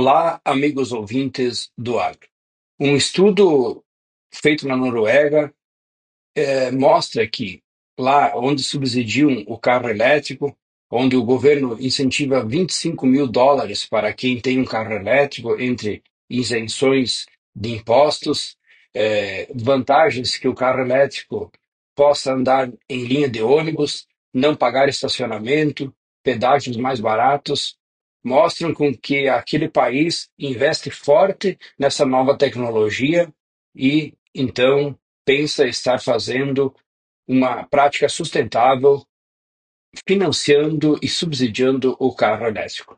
Olá, amigos ouvintes do Agro. Um estudo feito na Noruega mostra que lá onde subsidiam o carro elétrico, onde o governo incentiva US$ 25.000 para quem tem um carro elétrico, entre isenções de impostos, vantagens que o carro elétrico possa andar em linha de ônibus, não pagar estacionamento, pedágios mais baratos, mostram com que aquele país investe forte nessa nova tecnologia e, então, pensa estar fazendo uma prática sustentável, financiando e subsidiando o carro elétrico.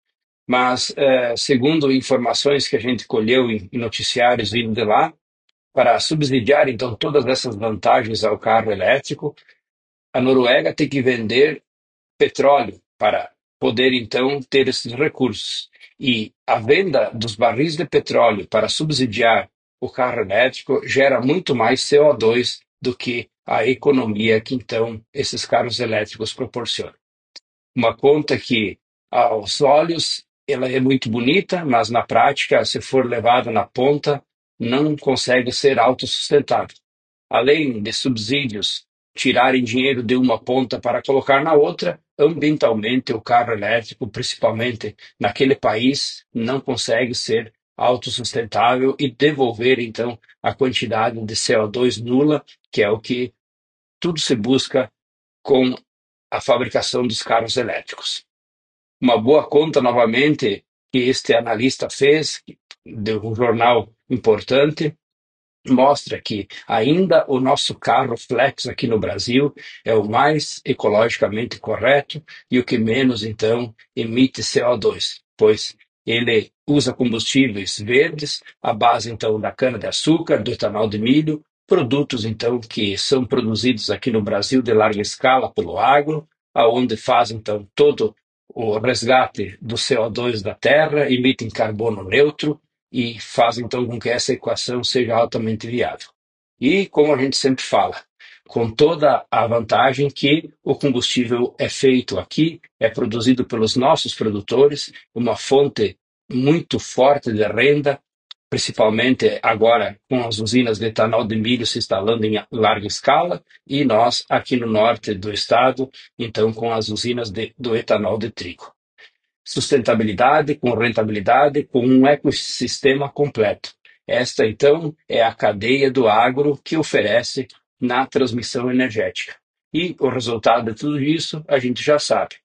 Mas, segundo informações que a gente colheu em noticiários vindo de lá, para subsidiar então todas essas vantagens ao carro elétrico, a Noruega tem que vender petróleo para poder então ter esses recursos. E a venda dos barris de petróleo para subsidiar o carro elétrico gera muito mais CO2 do que a economia que então esses carros elétricos proporcionam. Uma conta que aos olhos ela é muito bonita, mas na prática, se for levada na ponta, não consegue ser autossustentável. Além de subsídios tirarem dinheiro de uma ponta para colocar na outra, ambientalmente o carro elétrico, principalmente naquele país, não consegue ser autossustentável e devolver então a quantidade de CO2 nula, que é o que tudo se busca com a fabricação dos carros elétricos. Uma boa conta, novamente, que este analista fez, de um jornal importante, mostra que ainda o nosso carro flex aqui no Brasil é o mais ecologicamente correto e o que menos, então, emite CO2, pois ele usa combustíveis verdes, à base, então, da cana-de-açúcar, do etanol de milho, produtos, então, que são produzidos aqui no Brasil de larga escala pelo agro, aonde faz, então, todo o resgate do CO2 da terra, emitem carbono neutro, e faz então com que essa equação seja altamente viável. E, como a gente sempre fala, com toda a vantagem que o combustível é feito aqui, é produzido pelos nossos produtores, uma fonte muito forte de renda, principalmente agora com as usinas de etanol de milho se instalando em larga escala, e nós aqui no norte do estado, então com as usinas do etanol de trigo. Sustentabilidade com rentabilidade, com um ecossistema completo. Esta, então, é a cadeia do agro que oferece na transmissão energética. E o resultado de tudo isso, a gente já sabe.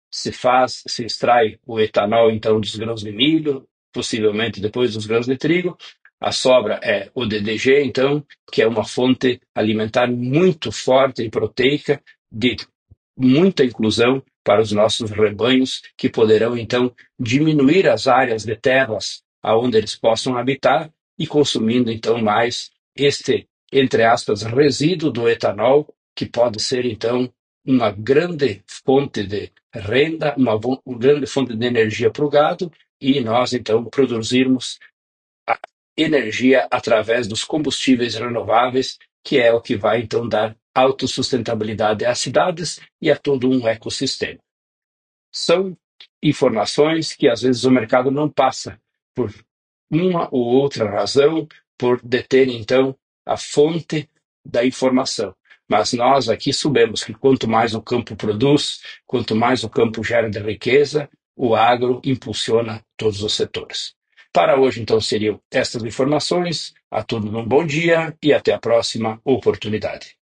Se extrai o etanol, então, dos grãos de milho, possivelmente depois dos grãos de trigo. A sobra é o DDG, então, que é uma fonte alimentar muito forte e proteica, de muita inclusão para os nossos rebanhos, que poderão então diminuir as áreas de terras aonde eles possam habitar e consumindo então mais este, entre aspas, resíduo do etanol, que pode ser então uma grande fonte de renda, uma grande fonte de energia para o gado, e nós então produzirmos a energia através dos combustíveis renováveis, que é o que vai então dar autossustentabilidade às cidades e a todo um ecossistema. São informações que às vezes o mercado não passa por uma ou outra razão, por deter então a fonte da informação. Mas nós aqui sabemos que quanto mais o campo produz, quanto mais o campo gera de riqueza, o agro impulsiona todos os setores. Para hoje, então, seriam estas informações. A todos um bom dia e até a próxima oportunidade.